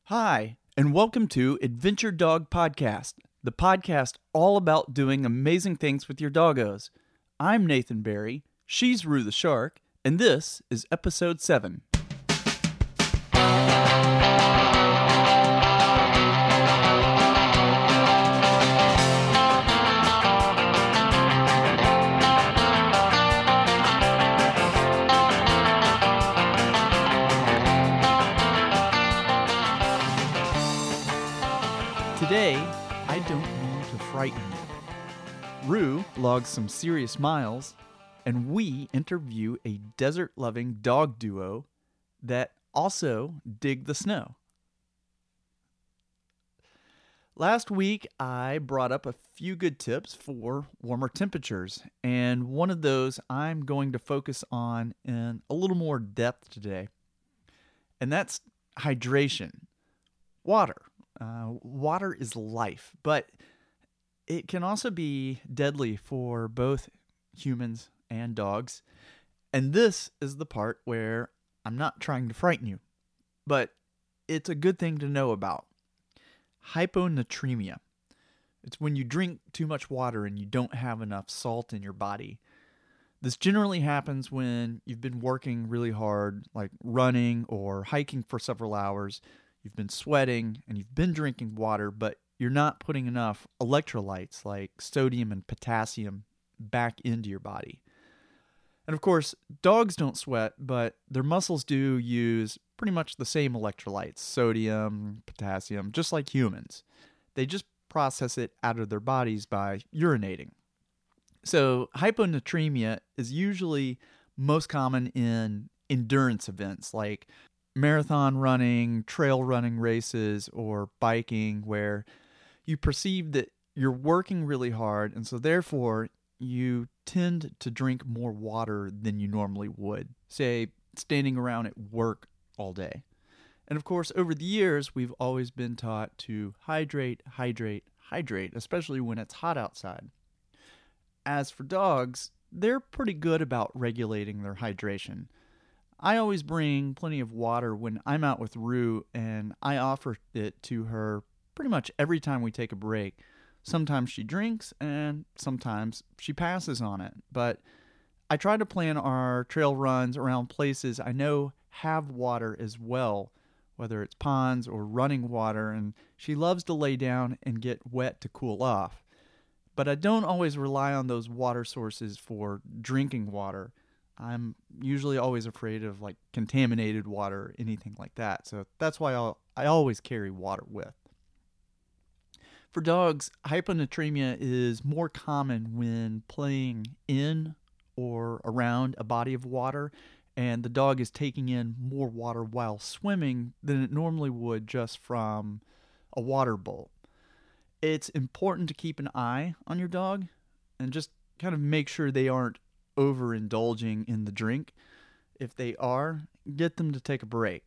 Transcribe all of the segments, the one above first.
Hi, and welcome to Adventure Dog Podcast, the podcast all about doing amazing things with your doggos. I'm Nathan Barry, she's Rue the Shark, and this is episode 7. Today, I don't mean to frighten you. Rue logs some serious miles, and we interview a desert-loving dog duo that also dig the snow. Last week, I brought up a few good tips for warmer temperatures, and one of those I'm going to focus on in a little more depth today, and that's hydration. Water. Water is life, but it can also be deadly for both humans and dogs. And this is the part where I'm not trying to frighten you, but it's a good thing to know about. Hyponatremia. It's when you drink too much water and you don't have enough salt in your body. This generally happens when you've been working really hard, like running or hiking for several hours. You've been sweating and you've been drinking water, but you're not putting enough electrolytes like sodium and potassium back into your body. And of course, dogs don't sweat, but their muscles do use pretty much the same electrolytes, sodium, potassium, just like humans. They just process it out of their bodies by urinating. So hyponatremia is usually most common in endurance events like marathon running, trail running races, or biking, where you perceive that you're working really hard, and so therefore you tend to drink more water than you normally would, say, standing around at work all day. And of course, over the years, we've always been taught to hydrate, especially when it's hot outside. As for dogs, they're pretty good about regulating their hydration. I always bring plenty of water when I'm out with Rue, and I offer it to her pretty much every time we take a break. Sometimes she drinks, and sometimes she passes on it. But I try to plan our trail runs around places I know have water as well, whether it's ponds or running water, and she loves to lay down and get wet to cool off. But I don't always rely on those water sources for drinking water. I'm usually always afraid of like contaminated water or anything like that. So that's why I always carry water with. For dogs, hyponatremia is more common when playing in or around a body of water, and the dog is taking in more water while swimming than it normally would just from a water bowl. It's important to keep an eye on your dog and just kind of make sure they aren't overindulging in the drink. If they are, get them to take a break.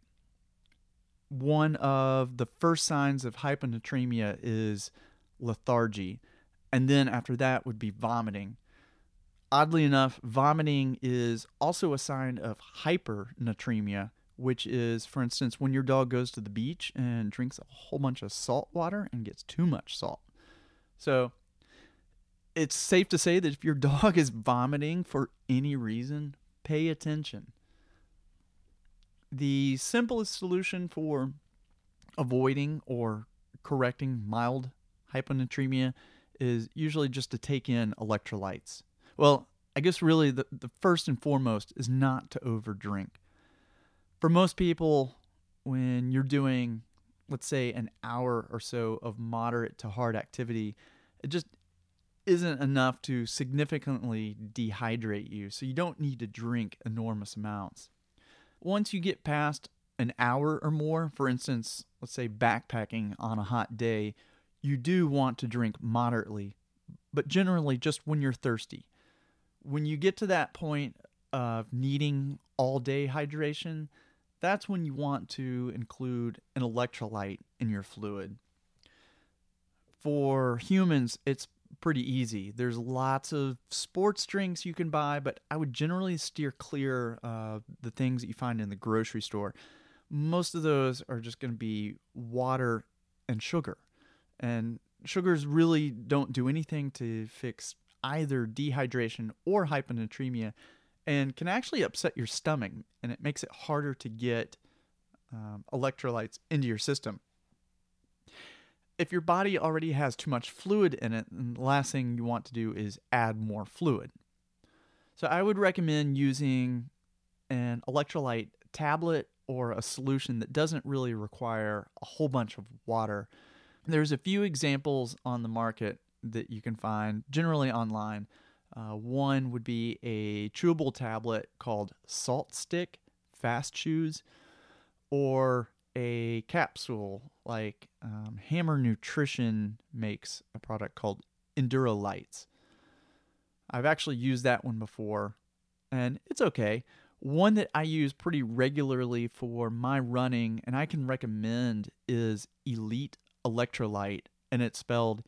One of the first signs of hyponatremia is lethargy, and then after that would be vomiting. Oddly enough, vomiting is also a sign of hypernatremia, which is, for instance, when your dog goes to the beach and drinks a whole bunch of salt water and gets too much salt. So it's safe to say that if your dog is vomiting for any reason, pay attention. The simplest solution for avoiding or correcting mild hyponatremia is usually just to take in electrolytes. Well, I guess really the first and foremost is not to overdrink. For most people, when you're doing, let's say, an hour or so of moderate to hard activity, it just isn't enough to significantly dehydrate you, so you don't need to drink enormous amounts. Once you get past an hour or more, for instance, let's say backpacking on a hot day, you do want to drink moderately, but generally just when you're thirsty. When you get to that point of needing all-day hydration, that's when you want to include an electrolyte in your fluid. For humans, it's pretty easy. There's lots of sports drinks you can buy, but I would generally steer clear of the things that you find in the grocery store. most of those are just going to be water and sugar. And sugars really don't do anything to fix either dehydration or hyponatremia and can actually upset your stomach, and it makes it harder to get electrolytes into your system. If your body already has too much fluid in it, then the last thing you want to do is add more fluid. So I would recommend using an electrolyte tablet or a solution that doesn't really require a whole bunch of water. There's a few examples on the market that you can find, generally online. One would be a chewable tablet called Salt Stick Fast Chews, or a capsule like Hammer Nutrition makes a product called Endurolites. I've actually used that one before, and it's okay. One that I use pretty regularly for my running, and I can recommend, is Elite Electrolyte, and it's spelled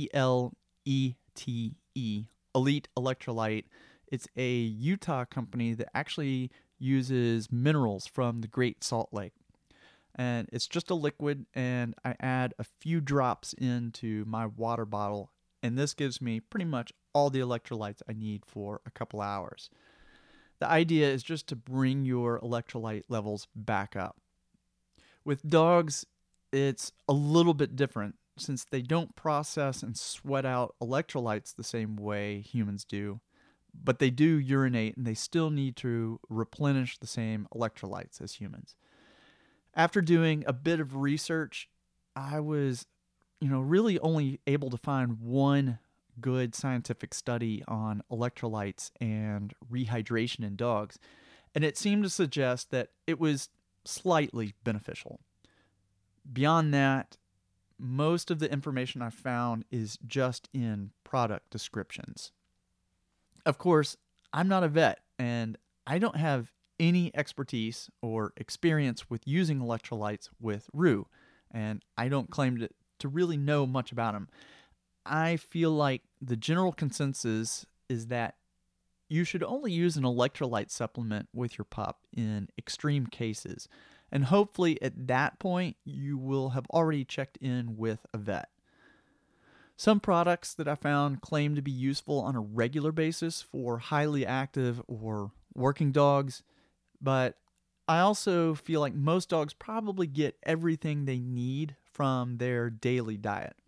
E-L-E-T-E, Elite Electrolyte. It's a Utah company that actually uses minerals from the Great Salt Lake. And it's just a liquid, and I add a few drops into my water bottle, and this gives me pretty much all the electrolytes I need for a couple hours. The idea is just to bring your electrolyte levels back up. With dogs, it's a little bit different since they don't process and sweat out electrolytes the same way humans do, but they do urinate and they still need to replenish the same electrolytes as humans. After doing a bit of research, I was, really only able to find one good scientific study on electrolytes and rehydration in dogs, and it seemed to suggest that it was slightly beneficial. Beyond that, most of the information I found is just in product descriptions. Of course, I'm not a vet, and I don't have any expertise or experience with using electrolytes with Rue, and I don't claim to really know much about them. I feel like the general consensus is that you should only use an electrolyte supplement with your pup in extreme cases, and hopefully at that point you will have already checked in with a vet. Some products that I found claim to be useful on a regular basis for highly active or working dogs, but I also feel like most dogs probably get everything they need from their daily diet.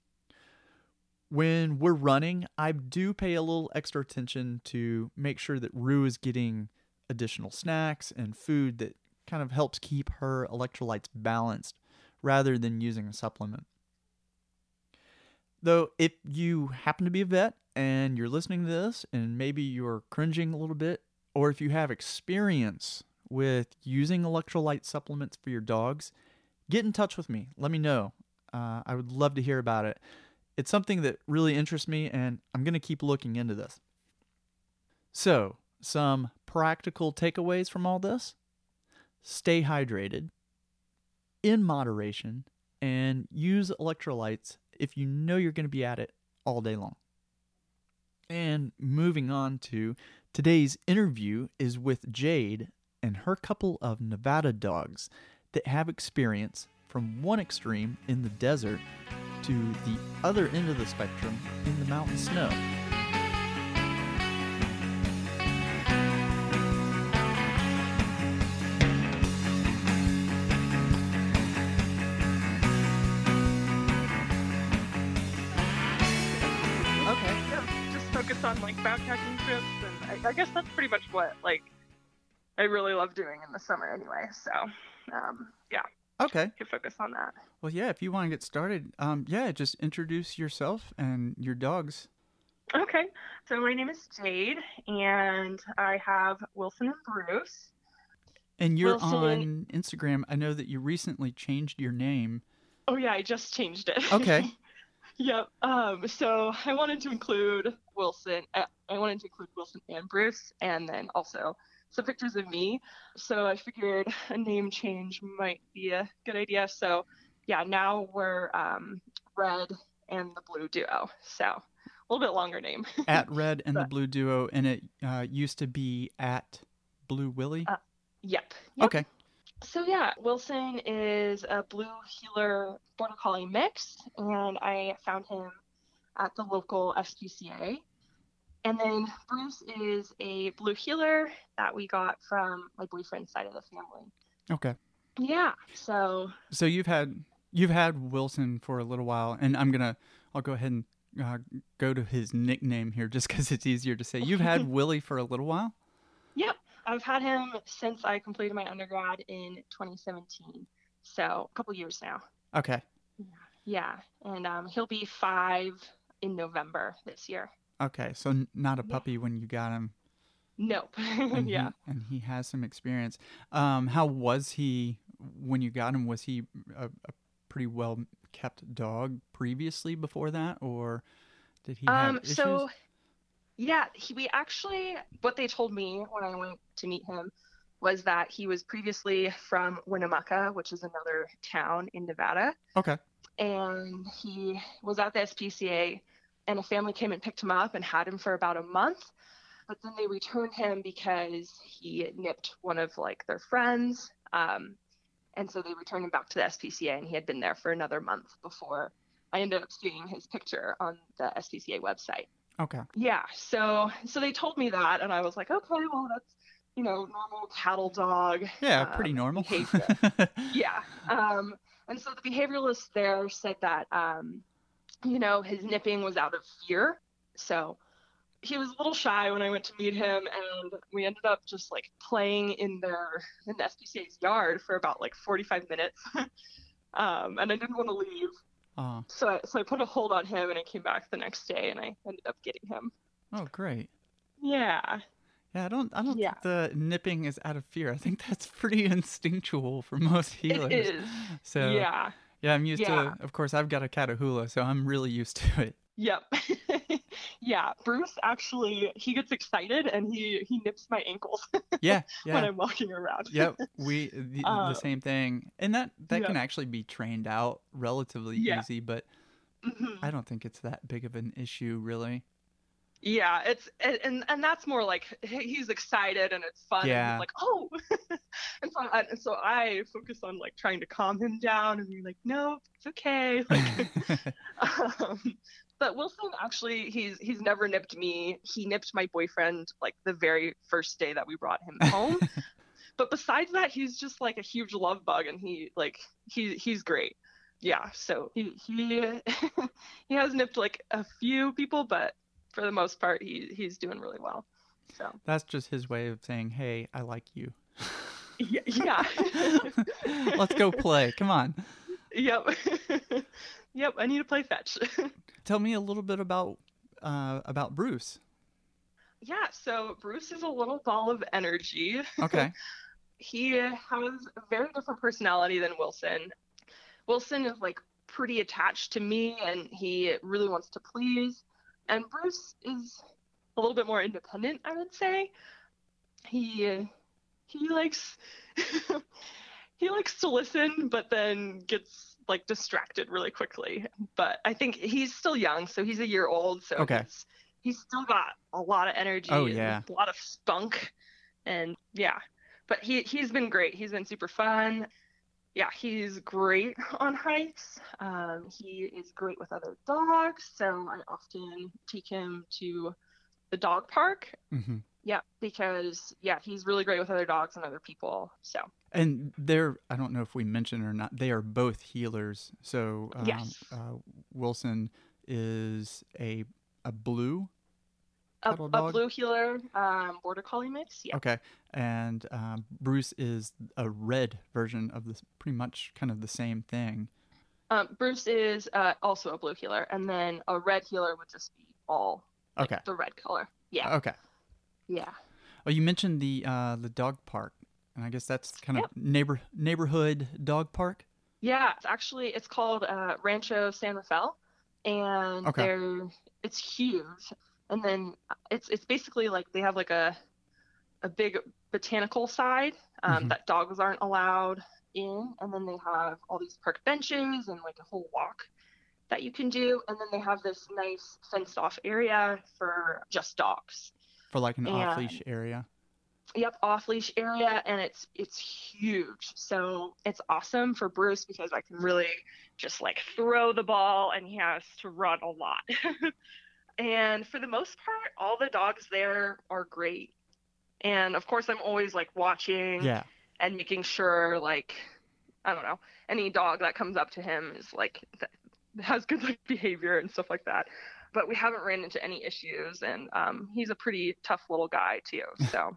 When we're running, I do pay a little extra attention to make sure that Rue is getting additional snacks and food that kind of helps keep her electrolytes balanced rather than using a supplement. Though, if you happen to be a vet and you're listening to this and maybe you're cringing a little bit, or if you have experience with using electrolyte supplements for your dogs, get in touch with me. Let me know. I would love to hear about it. It's something that really interests me, and I'm going to keep looking into this. So, some practical takeaways from all this: stay hydrated, in moderation, and use electrolytes if you know you're going to be at it all day long. And moving on to today's interview is with Jade and her couple of Nevada dogs that have experience from one extreme in the desert to the other end of the spectrum in the mountain snow. On backpacking trips, and I guess that's pretty much what I really love doing in the summer anyway, so yeah, okay, you focus on that. Well, yeah, if you want to get started, just introduce yourself and your dogs. Okay, so my name is Jade, and I have Wilson and Bruce. And you're on Instagram. I know that you recently changed your name. Oh yeah, I just changed it. Okay. Yep. So I wanted to include Wilson. I wanted to include Wilson and Bruce, and then also some pictures of me. So I figured a name change might be a good idea. So yeah, now we're Red and the Blue Duo. So a little bit longer name. At Red and the Blue Duo, and it used to be at Blue Willie. Yep. Okay. So yeah, Wilson is a blue heeler border collie mix, and I found him at the local SPCA. And then Bruce is a blue heeler that we got from my boyfriend's side of the family. Okay. Yeah, so So you've had Wilson for a little while, and I'll go ahead and go to his nickname here just because it's easier to say. You've had Willie for a little while. yep, I've had him since I completed my undergrad in 2017. So a couple years now. Okay. Yeah, and he'll be 5 in November this year. Okay. So not a Yeah. puppy when you got him, Nope. and Yeah. he has some experience. How was he when you got him? Was he a pretty well kept dog previously before that, or did he have issues? So yeah, we actually, what they told me when I went to meet him was that he was previously from Winnemucca, which is another town in Nevada. Okay. And he was at the SPCA, and a family came and picked him up and had him for about a month. But then they returned him because he nipped one of like their friends. And so they returned him back to the SPCA, and he had been there for another month before I ended up seeing his picture on the SPCA website. Okay. Yeah, so they told me that, and I was like, okay, well, that's normal cattle dog Yeah, pretty normal. behavior. Yeah, and so the behavioralist there said that his nipping was out of fear. So he was a little shy when I went to meet him, and we ended up just like playing in the SPCA's yard for about like 45 minutes, and I didn't want to leave. So I put a hold on him, and I came back the next day, and I ended up getting him. Oh, great. Yeah. Yeah, I don't Yeah. think the nipping is out of fear. I think that's pretty instinctual for most healers. It is. So Yeah. yeah, I'm used Yeah. to. Of course, I've got a Catahoula, so I'm really used to it. Yep. Yeah. Bruce actually, he gets excited and he nips my ankles Yeah, when yeah, I'm walking around. yep. The same thing, and that Yeah. can actually be trained out relatively Yeah. easy, but Mhm. I don't think it's that big of an issue, really. Yeah, it's and that's more like he's excited and it's fun and Yeah. he's like, oh, and so I focus on like trying to calm him down and be like, no, it's okay. Like, but Wilson actually, he's never nipped me. He nipped my boyfriend like the very first day that we brought him home. But besides that, he's just like a huge love bug, and he's great. Yeah, so he he has nipped like a few people, but for the most part, he's doing really well. So That's just his way of saying, "Hey, I like you. yeah. Let's go play. Come on." Yep. Yep. I need to play fetch. Tell me a little bit about Bruce. Yeah. So Bruce is a little ball of energy. Okay. He has a very different personality than Wilson. Wilson is like pretty attached to me, and he really wants to please. And Bruce is a little bit more independent, I would say. He likes he likes to listen, but then gets like distracted really quickly. But I think he's still young, so he's a year old, so Okay. he's still got a lot of energy Oh, and yeah. a lot of spunk, and yeah. But he's been great. He's been super fun. Yeah, he's great on hikes. He is great with other dogs, so I often take him to the dog park. Hmm. Yeah, because yeah, he's really great with other dogs and other people. So And I don't know if we mentioned or not, they are both healers. So yes, Wilson is a blue a cattle dog. blue heeler, border collie mix. Yeah. Okay. And Bruce is a red version of this, pretty much kind of the same thing. Bruce is also a blue heeler, and then a red heeler would just be all like, Okay. the red color. Yeah. Okay. Yeah. Oh, you mentioned the dog park, and I guess that's kind of Yep. neighborhood dog park. Yeah, it's called Rancho San Rafael, and Okay. it's huge. And then it's basically like they have like a big botanical side Mhm. that dogs aren't allowed in, and then they have all these park benches and like a whole walk that you can do, and then they have this nice fenced off area for just dogs. For like an And off leash area. Yep, off leash area, and it's huge. So it's awesome for Bruce because I can really just like throw the ball and he has to run a lot. And for the most part, all the dogs there are great. And of course, I'm always like watching Yeah. and making sure, like, I don't know, any dog that comes up to him is like has good like behavior and stuff like that. But we haven't ran into any issues, and he's a pretty tough little guy too. So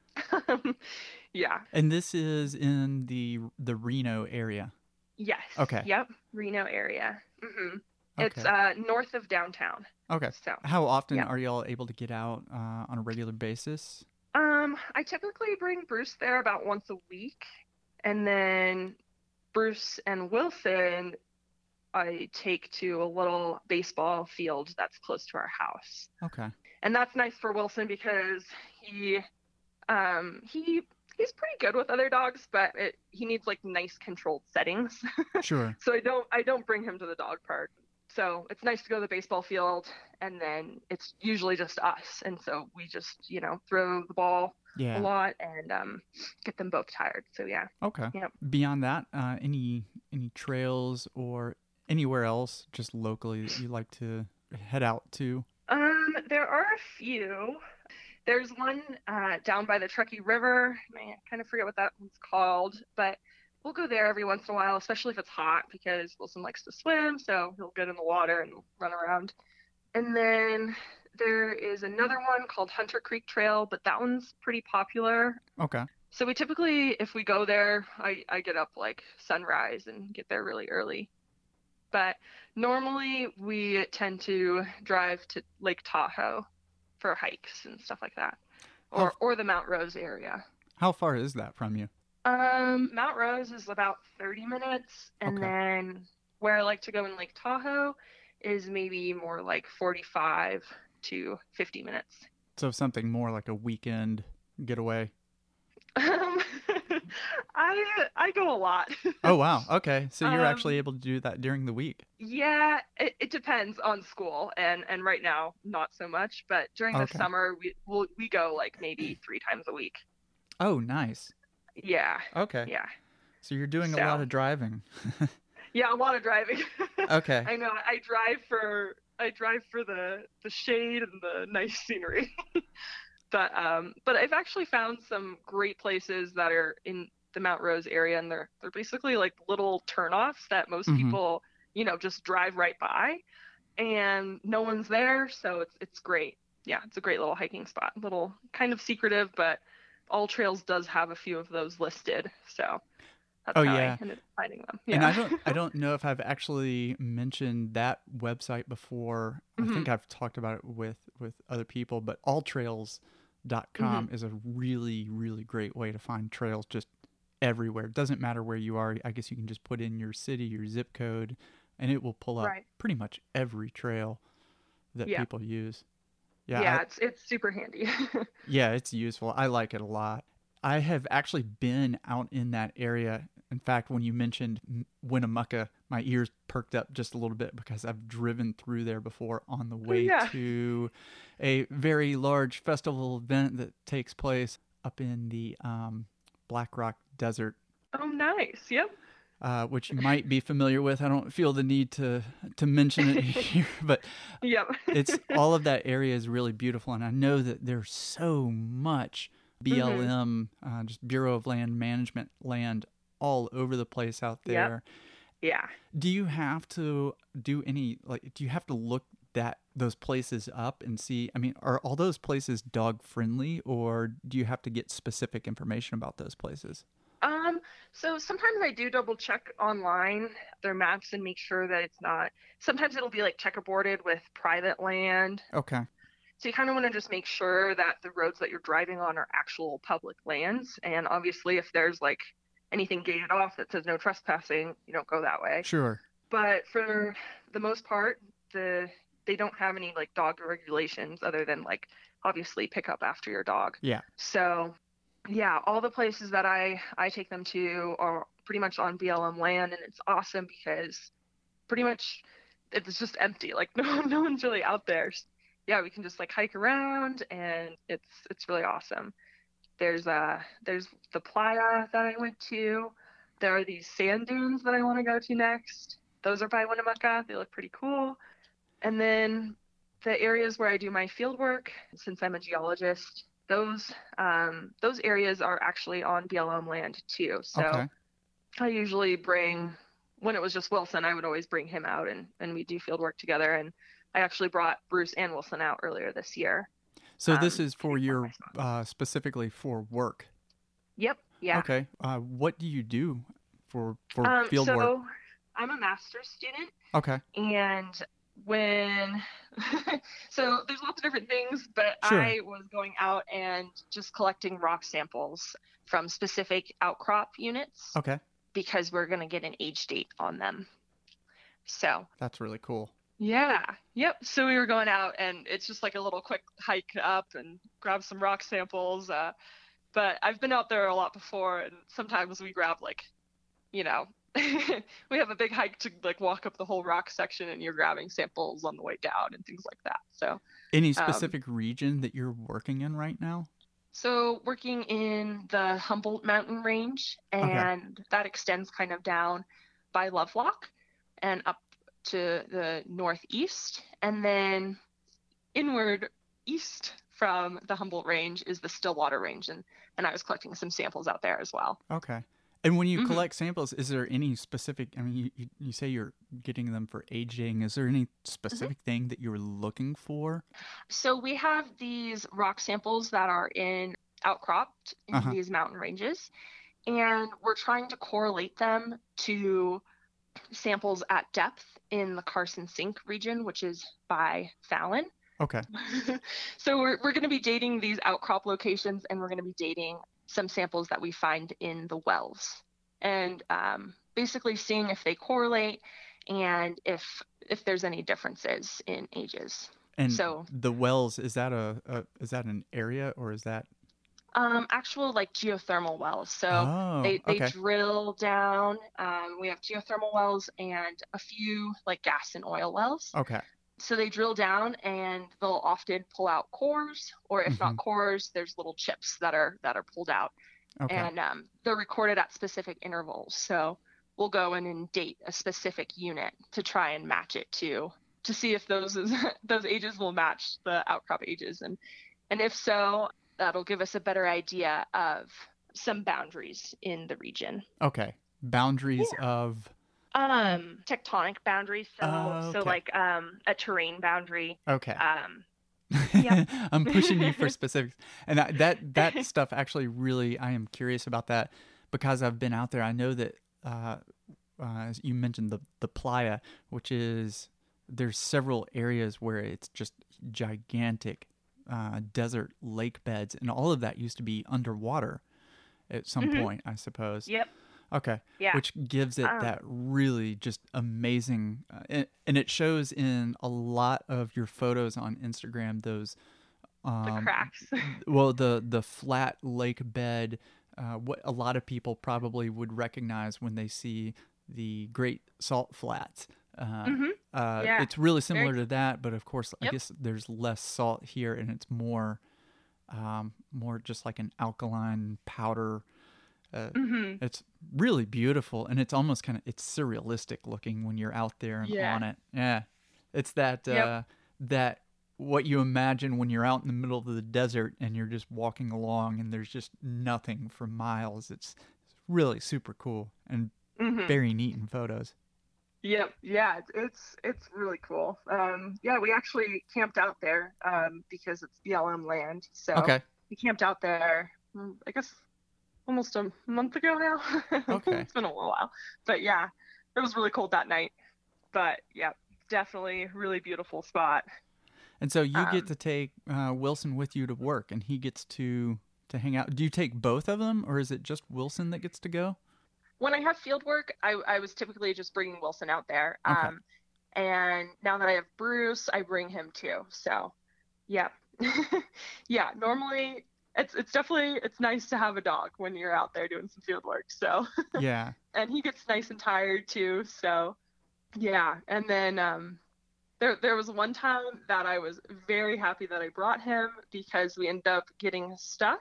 yeah. And this is in the Reno area. Yes. Okay. Yep. Reno area. It's Okay. north of downtown. Okay. So How often yeah. are y'all able to get out on a regular basis? I typically bring Bruce there about once a week, and then Bruce and Wilson I take to a little baseball field that's close to our house. Okay. And that's nice for Wilson because he's pretty good with other dogs, but he needs like nice controlled settings. Sure. So I don't bring him to the dog park. So it's nice to go to the baseball field, and then it's usually just us, and so we just throw the ball a Yeah. lot and get them both tired. So yeah. Okay. Yep. Beyond that, any trails or anywhere else just locally that you like to head out to? There are a few. There's one down by the Truckee River. I kind of forget what that one's called, but we'll go there every once in a while, especially if it's hot, because Wilson likes to swim, so he'll get in the water and run around. And then there is another one called Hunter Creek Trail, but that one's pretty popular. Okay. So we typically, if we go there, I get up like sunrise and get there really early. But normally we tend to drive to Lake Tahoe for hikes and stuff like that, or the Mount Rose area. How far is that from you? Mount Rose is about 30 minutes, and Okay. then where I like to go in Lake Tahoe is maybe more like 45 to 50 minutes. So something more like a weekend getaway. Um, I go a lot. Oh, wow. Okay. So you're Um, actually able to do that during the week. Yeah, it depends on school, and right now not so much, but during the Okay. summer we go like maybe 3 times a week. Oh, nice. Yeah, Okay. yeah, So you're doing a lot so of driving. yeah, a lot of driving. Okay. I know. I drive for the shade and the nice scenery. But I've actually found some great places that are in the Mount Rose area, and they're basically like little turnoffs that most Hmm. people, just drive right by, and no one's there, so it's great. Yeah, it's a great little hiking spot. Little kind of secretive, but All Trails does have a few of those listed, so that's Oh, how yeah. I ended up finding them. And Yeah. I don't know if I've actually mentioned that website before. I Hmm. think I've talked about it with other people, but alltrails.com is a really, really great way to find trails just everywhere. It doesn't matter where you are. I guess you can just put in your city, your zip code, and it will pull up Right. pretty much every trail that Yeah. people use. Yeah, Yeah, it's super handy. yeah, it's useful. I like it a lot. I have actually been out in that area. In fact, when you mentioned Winnemucca, my ears perked up just a little bit because I've driven through there before on the way Yeah. to a very large festival event that takes place up in the Black Rock Desert, Oh, nice. Yep. which you might be familiar with. I don't feel the need to mention it here, but Yep. it's all of that area is really beautiful, and I know that there's so much BLM, just Bureau of Land Management land all over the place out Yep. there. Yeah. Do you have to do any do you have to look those places up and see? I mean, are all those places dog friendly, or do you have to get specific information about those places? So sometimes I do double check online their maps and make sure that it's not. Sometimes it'll be like checkerboarded with private land. Okay. So you kind of want to just make sure that the roads that you're driving on are actual public lands. And obviously, if there's like anything gated off that says no trespassing, you don't go that way. Sure. But for the most part, they don't have any like dog regulations other than like obviously pick up after your dog. Yeah. So yeah, all the places that I take them to are pretty much on BLM land, and it's awesome because pretty much it's just empty. Like no one's really out there. Yeah, we can just like hike around, and it's really awesome. There's the playa that I went to. There are these sand dunes that I want to go to next. Those are by Winnemucca. They look pretty cool. And then the areas where I do my field work, since I'm a geologist, those areas are actually on BLM land too. So Okay. I usually bring, when it was just Wilson, I would always bring him out and we do field work together. And I actually brought Bruce and Wilson out earlier this year. So this is To for one of my your spots. specifically for work. Yep. Yeah. Okay. What do you do for field work? So I'm a master's student, Okay. and when so there's lots of different things, but Sure. I was going out and just collecting rock samples from specific outcrop units Okay. because we're going to get an age date on them. So That's really cool. yeah, yep. So we were going out, and it's just like a little quick hike up and grab some rock samples. But I've been out there a lot before, and sometimes we grab like, you know, we have a big hike to like walk up the whole rock section, and you're grabbing samples on the way down and things like that. So, Any um, specific region that you're working in right now? so working in the Humboldt Mountain Range, Okay. and that extends kind of down by Lovelock and up to the northeast, and then inward east from the Humboldt Range is the Stillwater Range, and I was collecting some samples out there as well. Okay. And when you hmm collect samples, is there any specific, I mean, you say you're getting them for aging. Is there any hmm specific thing that you're looking for? So we have these rock samples that are outcropped in Uh-huh. these mountain ranges, and we're trying to correlate them to samples at depth in the Carson Sink region, which is by Fallon. Okay. So we're going to be dating these outcrop locations, and we're going to be dating some samples that we find in the wells, and basically seeing if they correlate and if there's any differences in ages. And So the wells, is that is that an area or is that? actual like geothermal wells. So Oh, they okay. drill down. We have geothermal wells and a few like gas and oil wells. Okay. So they drill down and they'll often pull out cores, or if Mm-hmm. not cores, there's little chips that are pulled out, Okay. and they're recorded at specific intervals. So we'll go in and date a specific unit to try and match it to see if those ages will match the outcrop ages, and if so, that'll give us a better idea of some boundaries in the region. Okay. Boundaries Yeah. of. Tectonic boundaries. So Okay. like a terrain boundary. Okay. Um, yep. I'm pushing you for specifics, and that stuff actually really I am curious about that because I've been out there. I know that as you mentioned the playa, which is there's several areas where it's just gigantic desert lake beds, and all of that used to be underwater at some hmm point, I suppose. Yep. Okay, Yeah. which gives it Um, that really just amazing, and it shows in a lot of your photos on Instagram. Those, the um, cracks. well, the flat lake bed, what a lot of people probably would recognize when they see the Great Salt Flats. hmm Yeah. It's really Very. similar to that, but of course, I Yep. guess there's less salt here, and it's more just like an alkaline powder. Uh, hmm it's really beautiful, and it's almost it's surrealistic looking when you're out there and Yeah. on it. Yeah, it's that Yep. that what you imagine when you're out in the middle of the desert and you're just walking along and there's just nothing for miles. It's really super cool and hmm very neat in photos. Yep. Yeah. It's really cool. Yeah, we actually camped out there because it's BLM land. So Okay, we camped out there. I guess almost a month ago now. okay. It's been a little while, but yeah, it was really cold that night. But yeah, definitely really beautiful spot. And so you get Um, to take Wilson with you to work, and he gets to hang out. Do you take both of them, or is it just Wilson that gets to go? when I have field work, I was typically just bringing Wilson out there. Okay. And now that I have Bruce, I bring him too. So, yeah, yeah. Normally, it's definitely it's nice to have a dog when you're out there doing some field work. So, Yeah. and he gets nice and tired too. So, yeah. And then there was one time that I was very happy that I brought him because we ended up getting stuck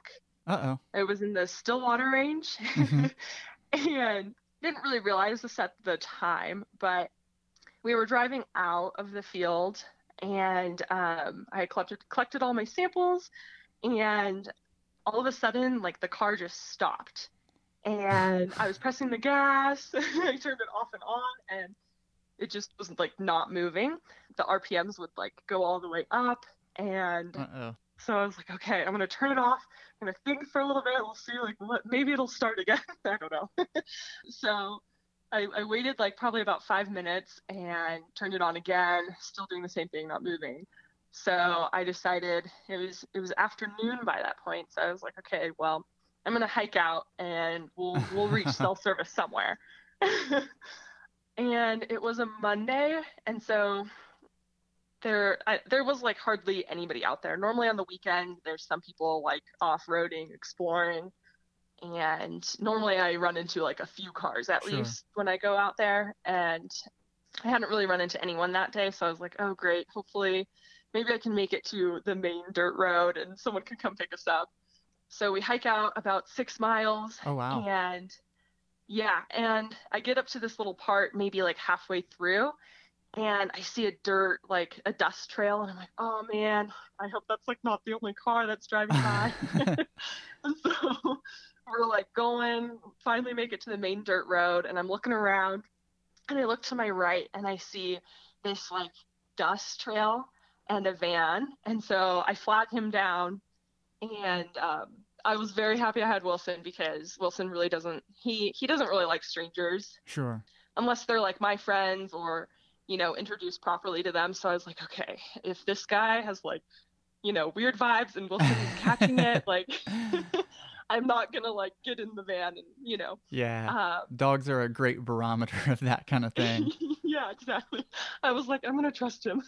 Uh-oh. It was in the Stillwater Range, Mm-hmm. and didn't really realize this at the time, but we were driving out of the field, and I had collected all my samples, and all of a sudden, like the car just stopped, and I was pressing the gas. I turned it off and on, and it just was like not moving. The RPMs would like go all the way up, and Uh-oh. so I was like, okay, I'm gonna turn it off. I'm gonna think for a little bit. We'll see, like, what, maybe it'll start again. I don't know. So I waited like probably about 5 minutes and turned it on again, still doing the same thing, not moving. So I decided it was afternoon by that point. So I was like, okay, well, I'm gonna hike out and we'll reach cell service somewhere. And it was a Monday, and so there was like hardly anybody out there. Normally on the weekend, there's some people like off-roading, exploring, and normally I run into like a few cars at Sure. least when I go out there, and I hadn't really run into anyone that day, so I was like, oh great, hopefully maybe I can make it to the main dirt road and someone can come pick us up. So we hike out about 6 miles, Oh, wow. and yeah, and I get up to this little part maybe like halfway through, and I see like a dust trail, and I'm like, oh man, I hope that's like not the only car that's driving by. And so we're like going, finally make it to the main dirt road, and I'm looking around, and I look to my right, and I see this like dust trail and a van, and so I flag him down, and I was very happy I had Wilson, because Wilson really doesn't he doesn't really like strangers Sure. unless they're like my friends or introduced properly to them. So I was like, okay, if this guy has like weird vibes and Wilson is catching it, like I'm not gonna like get in the van and Yeah. um, Dogs are a great barometer of that kind of thing. yeah, exactly. I was like, I'm gonna trust him.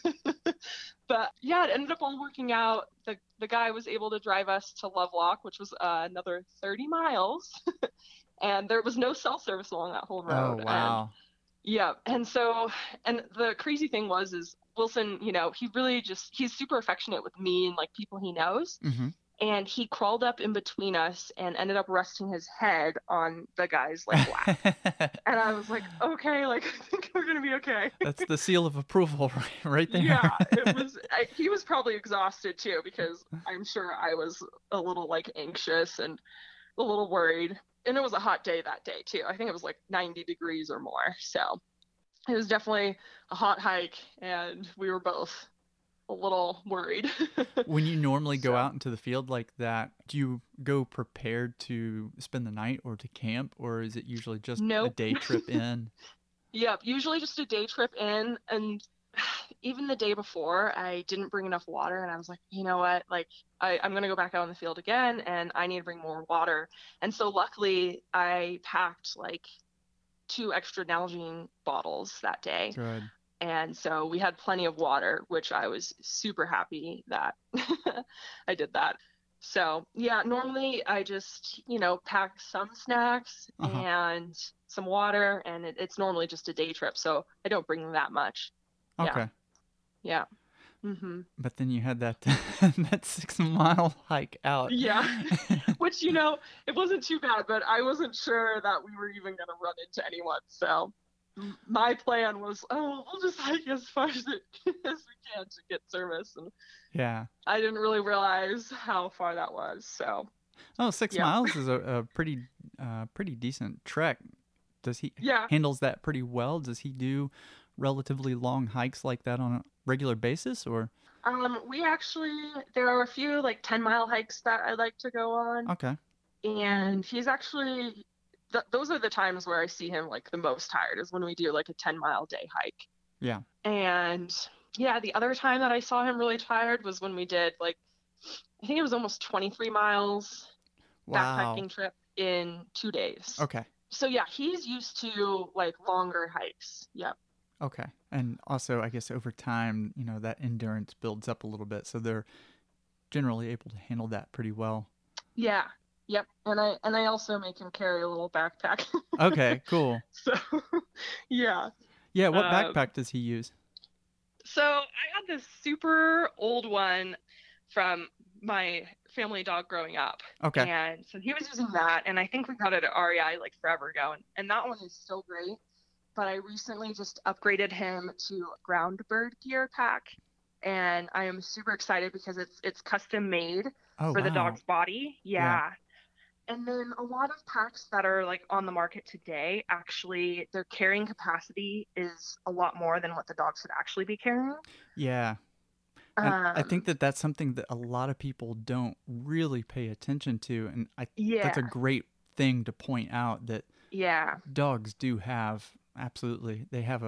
But yeah, it ended up all working out. The guy was able to drive us to Lovelock, which was another 30 miles, and there was no cell service along that whole Oh, road. And wow. yeah, and so, and the crazy thing is Wilson, he's super affectionate with me and like people he knows. Mm-hmm. And he crawled up in between us and ended up resting his head on the guy's like lap. And I was like, okay, like I think we're gonna be okay. That's the seal of approval right there. Yeah, he was probably exhausted too, because I'm sure I was a little like anxious and a little worried. And it was a hot day that day too. I think it was like 90 degrees or more. So it was definitely a hot hike, and we were both a little worried. When you normally go So, out into the field like that, do you go prepared to spend the night or to camp, or is it usually just a nope. day trip in? Yep, usually just a day trip in, and even the day before, I didn't bring enough water, and I was like, you know what, like I'm gonna go back out in the field again, and I need to bring more water. And so luckily, I packed like 2 extra Nalgene bottles that day, Good. and so we had plenty of water, which I was super happy that I did that. So yeah, normally I just, pack some snacks Uh-huh. and some water, and it's normally just a day trip, so I don't bring that much. Yeah, Okay. yeah. Hmm. But then you had that that 6 mile hike out. Yeah, which, it wasn't too bad, but I wasn't sure that we were even gonna run into anyone. So my plan was, oh, we'll just hike as far as we can to get service, and Yeah. I didn't really realize how far that was. So Oh, 6 yeah, miles is a pretty decent trek. Does he yeah. handles that pretty well? Does he do relatively long hikes like that on a regular basis, or? There are a few like 10-mile hikes that I like to go on, Okay. and he's actually, those are the times where I see him like the most tired, is when we do like a 10-mile day hike. Yeah. And yeah, the other time that I saw him really tired was when we did like, I think it was almost 23 miles Wow. backpacking trip in 2 days. Okay. So yeah, he's used to like longer hikes. Yep. Okay. And also, I guess over time, that endurance builds up a little bit, so they're generally able to handle that pretty well. Yeah. Yep. And I also make him carry a little backpack. Okay, cool. So yeah. Yeah, what Um, backpack does he use? so I had this super old one from my family dog growing up. Okay. And so he was using that, and I think we got it at REI like forever ago, and that one is still great. But I recently just upgraded him to ground bird gear pack, and I am super excited because it's custom made Oh, for the wow. dog's body. Yeah. Yeah. And then a lot of packs that are like on the market today, actually, their carrying capacity is a lot more than what the dog should actually be carrying. Yeah. And I think Um, that that's something that a lot of people don't really pay attention to. And that's yeah, a great thing to point out that yeah, dogs do have, absolutely, they have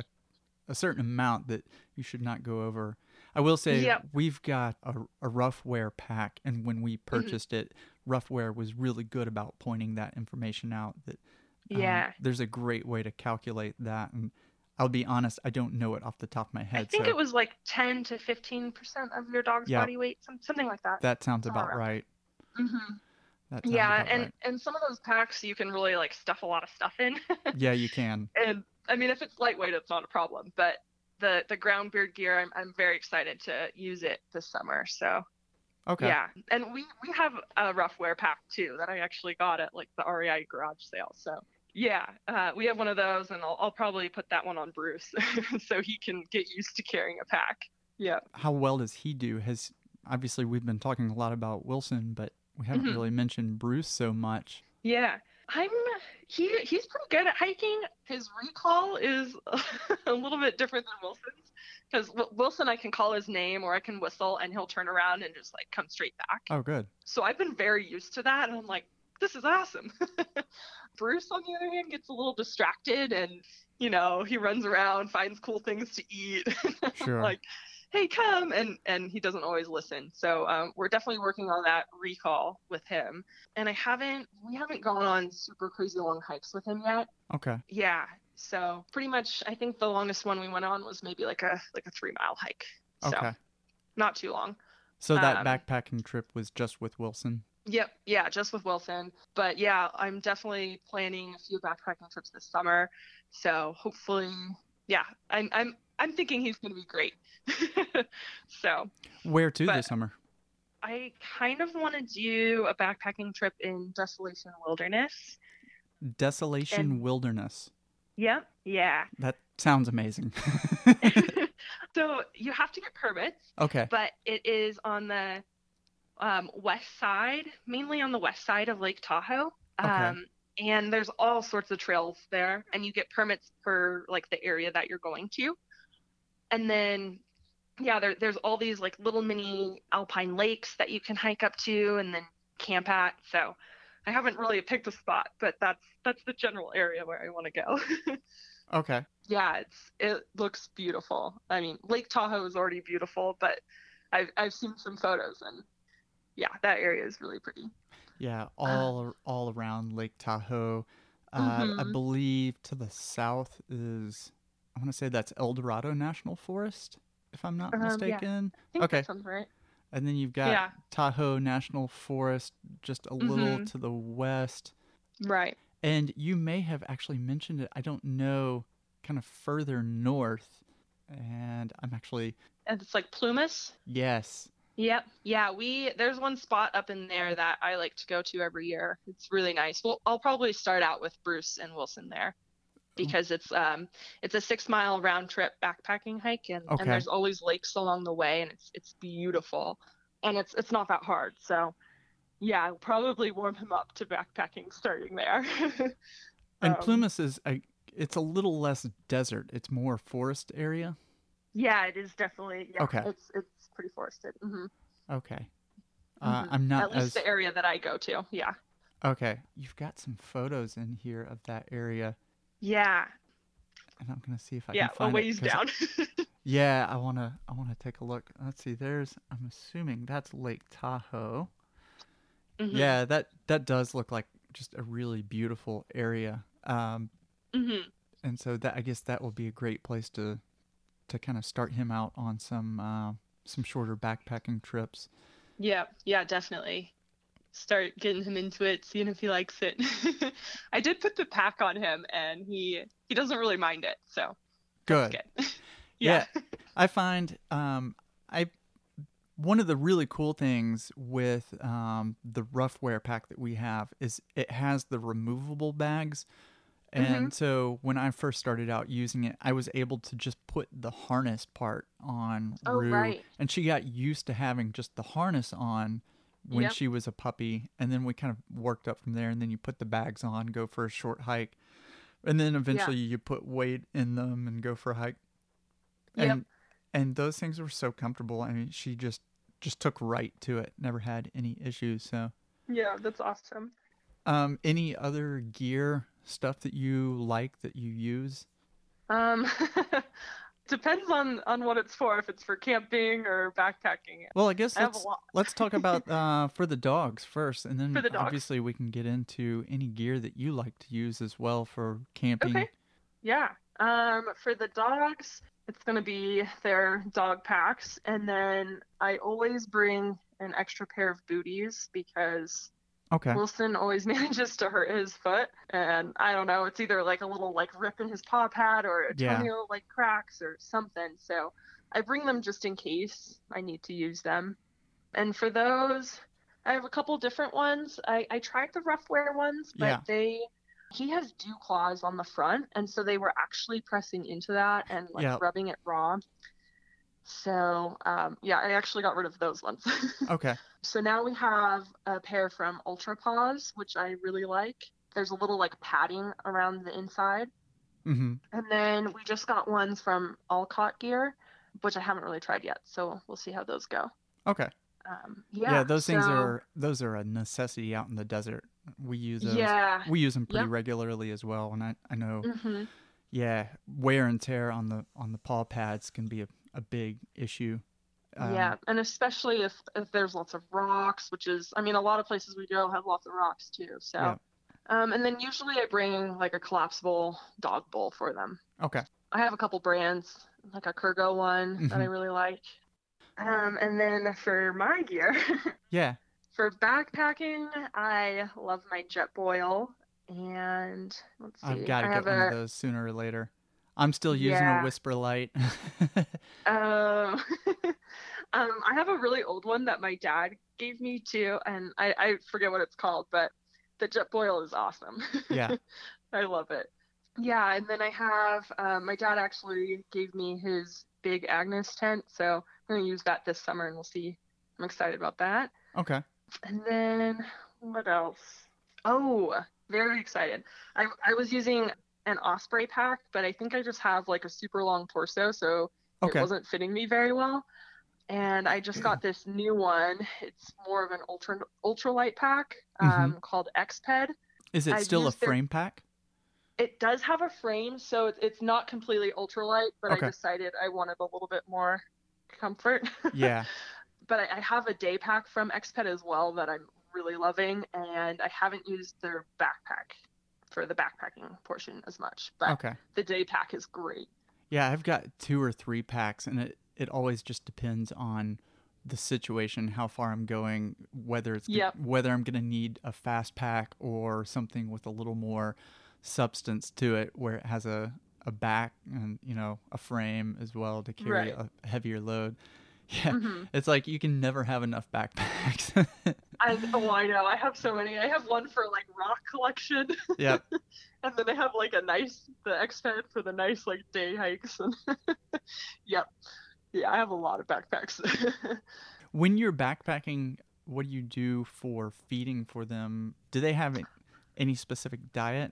a certain amount that you should not go over. I will say yep, we've got a rough wear pack, and when we mhm, purchased it, rough wear was really good about pointing that information out. That yeah. there's a great way to calculate that, and I'll be honest, I don't know it off the top of my I head. think So it was like 10 to 15% of your dog's yeah, body weight, something like that, that sounds somewhere about around right. there. Hmm. That sounds Yeah, about right. and some of those packs you can really like stuff a lot of stuff in. Yeah, you can. And I mean, if it's lightweight, it's not a problem. But the ground beard gear, I'm very excited to use it this summer. So Okay. yeah, and we have a rough wear pack too that I actually got at like the REI garage sale. So yeah, we have one of those, and I'll probably put that one on Bruce so he can get used to carrying a pack. Yeah. How well does he do? Has obviously we've been talking a lot about Wilson, but we haven't Hmm. really mentioned Bruce so much. Yeah. I'm he's pretty good at hiking. His recall is a little bit different than Wilson's because Wilson I can call his name or I can whistle and he'll turn around and just like come straight back. Oh, good. So I've been very used to that, and I'm like, this is awesome. Bruce, on the other hand, gets a little distracted and, he runs around, finds cool things to eat. I'm Sure. like, hey, come. And he doesn't always listen. So we're definitely working on that recall with him. And we haven't gone on super crazy long hikes with him yet. Okay. Yeah. So pretty much, I think the longest one we went on was maybe like a 3-mile hike. So Okay. not too long. So that Um, backpacking trip was just with Wilson. Yep, yeah, just with Wilson. But yeah, I'm definitely planning a few backpacking trips this summer. So hopefully, yeah, I'm thinking he's gonna be great. So, Where to but this summer? I kind of want to do a backpacking trip in Desolation Wilderness. Desolation And Wilderness. yep, yeah. That sounds amazing. So you have to get permits, Okay. but it is on the west side, mainly on the west side of Lake Tahoe. Okay. And there's all sorts of trails there, and you get permits for like the area that you're going to. And then, yeah, there's all these like little mini alpine lakes that you can hike up to and then camp at. So I haven't really picked a spot, but that's the general area where I want to go. Okay. Yeah, it looks beautiful. I mean, Lake Tahoe is already beautiful, but I've seen some photos and yeah, that area is really pretty. Yeah, Uh, all around Lake Tahoe. I mm-hmm. believe to the south is, I want to say that's El Dorado National Forest, if I'm not Yeah, mistaken. I think that Okay. sounds right. And then you've got Yeah. Tahoe National Forest just a little Mm-hmm. to the west. Right. And you may have actually mentioned it, I don't know, kind of further north. And I'm actually, And it's like Plumas. yes. Yep. Yeah, there's one spot up in there that I like to go to every year. It's really nice. Well, I'll probably start out with Bruce and Wilson there because it's a 6-mile round trip backpacking hike and Okay. there's always lakes along the way and it's beautiful. And it's not that hard. So yeah, I'll probably warm him up to backpacking starting there. And um, Plumas it's a little less desert. It's more forest area. yeah, it is definitely Okay. it's pretty forested. Hmm. Okay. Hmm. I'm not At least as the area that I go to. Yeah. okay. You've got some photos in here of that area, Yeah. and I'm gonna see if I Yeah, can a find it. ways 'Cause down. yeah, I wanna take a look. Let's see. I'm assuming that's Lake Tahoe. Hmm. Yeah, that does look like just a really beautiful area. Hmm. And so that I guess that will be a great place to kind of start him out on some shorter backpacking trips. Yeah, yeah, definitely. Start getting him into it, seeing if he likes it. I did put the pack on him and he doesn't really mind it, so that's Good. good. Yeah, Yeah. I find I One of the really cool things with the Roughwear pack that we have is it has the removable bags. Mm-hmm. And so when I first started out using it, I was able to just put the harness part on Oh, Rue, right. and she got used to having just the harness on when Yep. she was a puppy. And then we kind of worked up from there. And then you put the bags on, go for a short hike. And then Yeah. eventually you put weight in them and go for a hike. Yep. And those things were so comfortable. I mean, she just took right to it. Never had any issues. So, Yeah, that's awesome. any other gear stuff that you like that you use? Um, depends on what it's for, if it's for camping or backpacking. Well, I guess I have a lot let's talk about for the dogs first, and for then the dogs. obviously we can get into any gear that you like to use as well for Okay. camping. Yeah. For the dogs, it's gonna be their dog packs, and then I always bring an extra pair of booties because Okay. Wilson always manages to hurt his foot, and I don't know, it's either like a little like rip in his paw pad or a Yeah. toenail like cracks or something. So I bring them just in case I need to use them. And for those, I have a couple different ones. I tried the rough wear ones, but Yeah. he has dew claws on the front, and so they were actually pressing into that and like Yeah. rubbing it raw. So yeah, I actually got rid of those ones. Okay. So now we have a pair from Ultra Paws, which I really like. There's a little like padding around the inside. Mm-hmm. And then we just got ones from Alcott Gear, which I haven't really tried yet. So we'll see how those go. Okay. Yeah, Yeah, so those are a necessity out in the desert. We use those. yeah, We use them pretty yep. regularly as well, and I know, hmm yeah, wear and tear on the paw pads can be a big issue. Yeah, Um, and especially if there's lots of rocks, which is, I mean, a lot of places we go have lots of rocks too. yeah. So, and then usually I bring like a collapsible dog bowl for them. Okay. I have a couple brands, like a Kurgo one that I Mm-hmm. really like. And then for my gear, Yeah. for backpacking, I love my Jetboil. And let's I've see, got to I get have one of a, those sooner or later. I'm still using a yeah, Whisper Light. um, I have a really old one that my dad gave me too, and I forget what it's called, but the Jetboil is awesome. Yeah. I love it. Yeah, and then I have my dad actually gave me his big Agnes tent, so I'm gonna use that this summer, and we'll see. I'm excited about that. Okay. And then what else? Oh, very excited. I was using an Osprey pack, but I think I just have like a super long torso, so it Okay. wasn't fitting me very well. And I just got this new one. It's more of an ultralight pack Mm-hmm. called XPED. Is it I've still a used their frame pack? It does have a frame, so it's not completely ultralight, but I Okay. decided I wanted a little bit more comfort. Yeah. But I have a day pack from XPED as well that I'm really loving, and I haven't used their backpack for the backpacking portion as much, but Okay. the day pack is great. Yeah, I've got 2 or 3 packs, and it always just depends on the situation, how far I'm going, Yep, whether I'm gonna need a fast pack or something with a little more substance to it, where it has a back and a frame as well to carry right. a heavier load. Yeah, hmm it's like you can never have enough backpacks. I know. I have so many. I have one for like rock collection, Yep. and then I have like the XPED for the nice like day hikes. And yep, yeah, I have a lot of backpacks. When you're backpacking, what do you do for feeding for them? Do they have any specific diet?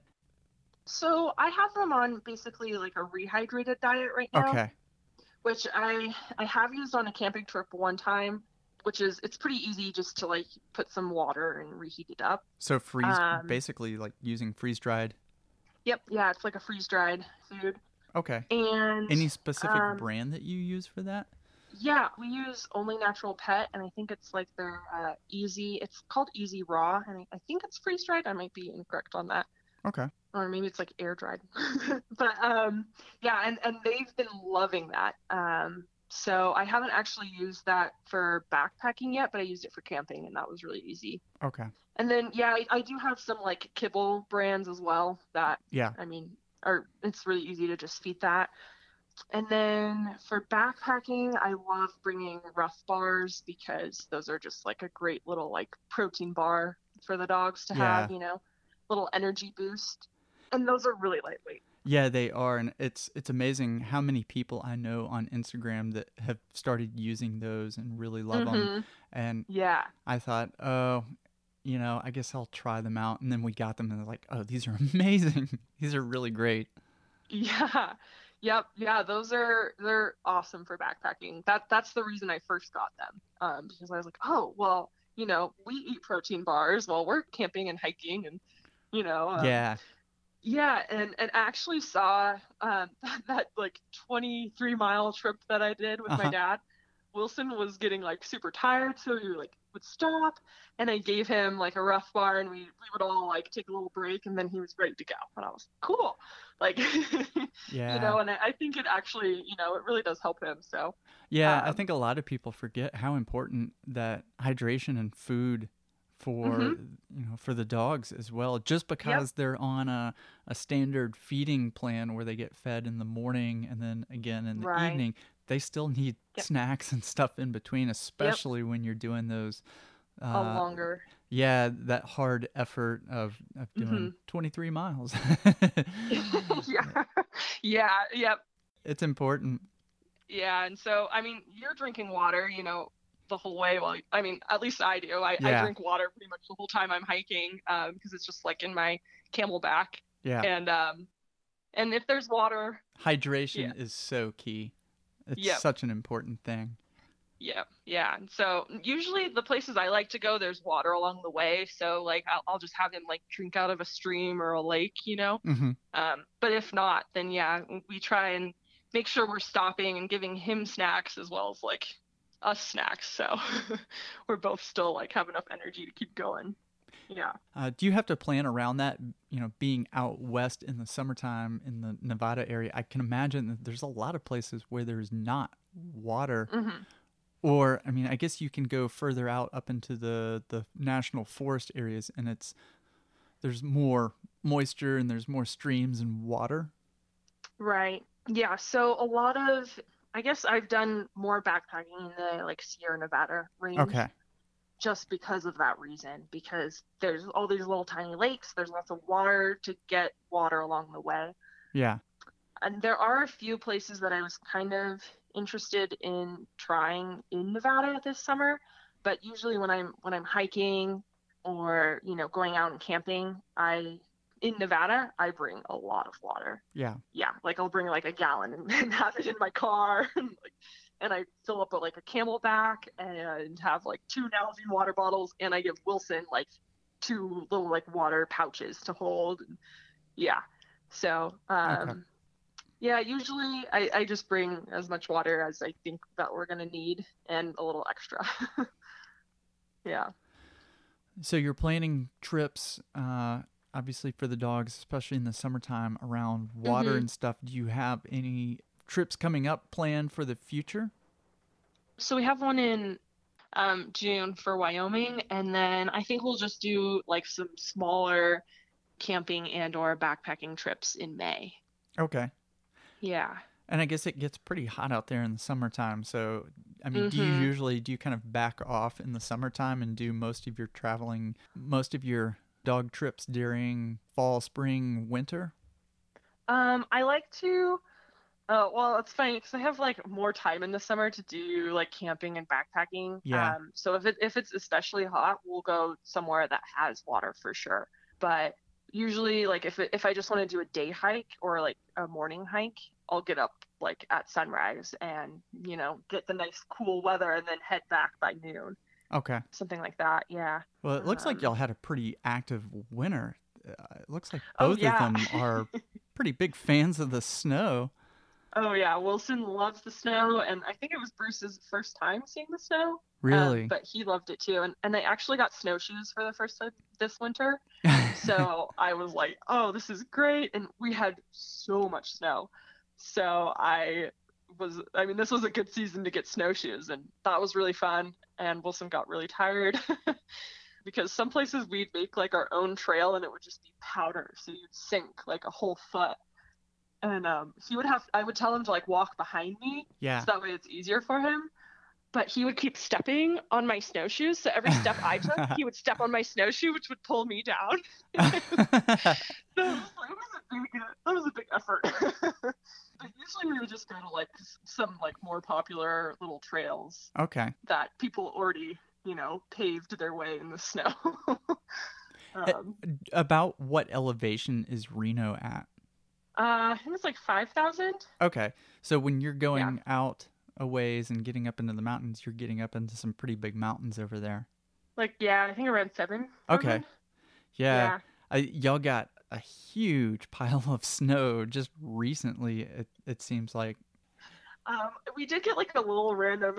So I have them on basically like a rehydrated diet right now, Okay. which I have used on a camping trip one time, which is it's pretty easy just to like put some water and reheat it up. So Um, basically like using freeze dried. yep, yeah, it's like a freeze dried food. Okay. And Any specific um, brand that you use for that? yeah, we use Only Natural Pet, and I think it's like their Easy. It's called Easy Raw, and I think it's freeze dried. I might be incorrect on that, Okay. or maybe it's like air dried. But yeah, and they've been loving that. So I haven't actually used that for backpacking yet, but I used it for camping, and that was really easy. Okay. And then yeah, I do have some like kibble brands as well that Yeah. I mean, are it's really easy to just feed that. And then for backpacking, I love bringing Rough bars because those are just like a great little like protein bar for the dogs to have, Yeah. little energy boost. And those are really lightweight. Yeah, they are, and it's amazing how many people I know on Instagram that have started using those and really love them. Mm-hmm. And Yeah. I thought, oh, I guess I'll try them out. And then we got them, and they're like, oh, these are amazing. These are really great. Yeah. Yep. Yeah, they're awesome for backpacking. That's the reason I first got them. Because I was like, oh, well, we eat protein bars while we're camping and hiking and you know, um, Yeah. yeah, and actually saw that like 23-mile trip that I did with Uh my huh. dad. Wilson was getting like super tired, so he like would stop, and I gave him like a rough bar, and we would all like take a little break, and then he was ready to go. And I was cool, like, Yeah. and I think it actually, it really does help him. So, Yeah, I um, think a lot of people forget how important that hydration and food for hmm for the dogs as well. Just yep, because they're on a standard feeding plan where they get fed in the morning and then again in the right, evening, they still need yep, snacks and stuff in between, yep, especially when you're doing those a uh longer, yeah, that hard effort of hmm doing 23 miles. yeah, yeah, yep. It's important. Yeah, and so I mean, you're drinking water, the whole way. Well, I mean, at least I do. I Yeah. drink water pretty much the whole time I'm hiking, because it's just like in my camelback, Yeah. and if there's water, yeah, Hydration is so key. It's yep, such an important thing. yeah, yeah. And so usually the places I like to go, there's water along the way, so like I'll just have him like drink out of a stream or a lake. Hmm. But if not, then yeah, we try and make sure we're stopping and giving him snacks as well as like us snacks. So we're both still like have enough energy to keep going. Yeah. Do you have to plan around that? Being out west in the summertime in the Nevada area, I can imagine that there's a lot of places where there's not water. hmm Or, I mean, I guess you can go further out up into the national forest areas, and there's more moisture and there's more streams and water. Right. Yeah. So a lot of, I guess I've done more backpacking in the like Sierra Nevada range Okay. just because of that reason, because there's all these little tiny lakes, there's lots of water to get water along the way. Yeah. And there are a few places that I was kind of interested in trying in Nevada this summer, but usually when I'm hiking or, going out and camping, I in Nevada, I bring a lot of water. Yeah. Yeah, like I'll bring like a gallon and have it in my car and I fill up like a camelback and have like two Nalgene water bottles and I give Wilson like two little like water pouches to hold. Yeah. So, Okay. yeah, usually I just bring as much water as I think that we're gonna need and a little extra. Yeah. So you're planning trips, obviously for the dogs, especially in the summertime around water hmm and stuff. Do you have any trips coming up planned for the future? So we have one in June for Wyoming, and then I think we'll just do like some smaller camping and or backpacking trips in May. Okay. Yeah. And I guess it gets pretty hot out there in the summertime. So, I mean, hmm do you kind of back off in the summertime and do most of your traveling, most of your dog trips during fall, spring, winter? I like to. Well, it's funny because I have like more time in the summer to do like camping and backpacking. Yeah. So if it's especially hot, we'll go somewhere that has water for sure. But usually, like if I just want to do a day hike or like a morning hike, I'll get up like at sunrise and get the nice cool weather and then head back by noon, Okay. something like that. Yeah. Well, it looks like y'all Um, had a pretty active winter. It looks like oh both of yeah. them are pretty big fans of the snow. Oh yeah, Wilson loves the snow, and I think it was Bruce's first time seeing the snow. Really? But he loved it too, and I actually got snowshoes for the first time this winter, so I was like, oh, this is great, and we had so much snow, so I mean, this was a good season to get snowshoes, and that was really fun. And Wilson got really tired because some places we'd make like our own trail, and it would just be powder, so you'd sink like a whole foot and I would tell him to like walk behind me, Yeah. so that way it's easier for him. But he would keep stepping on my snowshoes, so every step I took, he would step on my snowshoe, which would pull me down. So that was a big effort. But usually we would just go to like some like more popular little trails Okay. that people already, paved their way in the snow. About what elevation is Reno at? I think it's like 5,000. Okay. So when you're going out a ways and getting up into the mountains, you're getting up into some pretty big mountains over there. Like, yeah, I think around 7,000. Okay. Yeah. Y'all got a huge pile of snow just recently, it seems like. We did get like a little random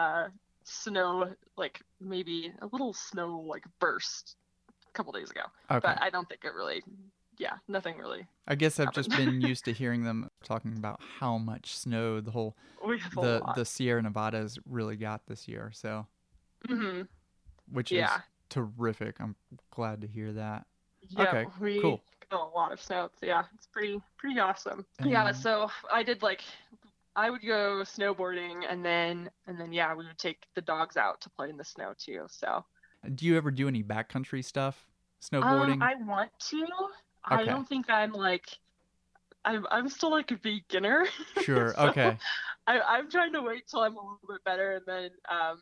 snow, like maybe a little snow like burst a couple days ago. Okay. But I don't think it really, nothing really. I guess I've happened. just been used to hearing them talking about how much snow We have a lot. the Sierra Nevadas really got this year, so Mm-hmm. which is terrific. I'm glad to hear that. Yeah, Okay, we cool. got a lot of snow. So yeah, it's pretty awesome. Yeah, so I would go snowboarding and then we would take the dogs out to play in the snow too. So Do you ever do any backcountry stuff? Snowboarding? I want to. I Okay. don't think I'm I'm still like a beginner. Sure. So Okay. I'm trying to wait till I'm a little bit better and then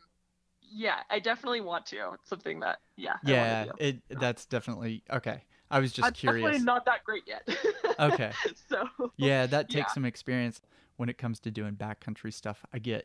I definitely want to. It's something that I Yeah, want to do. that's definitely okay. I was just I'm curious. definitely not that great yet. Okay. So Yeah, that takes Yeah. some experience when it comes to doing backcountry stuff. I get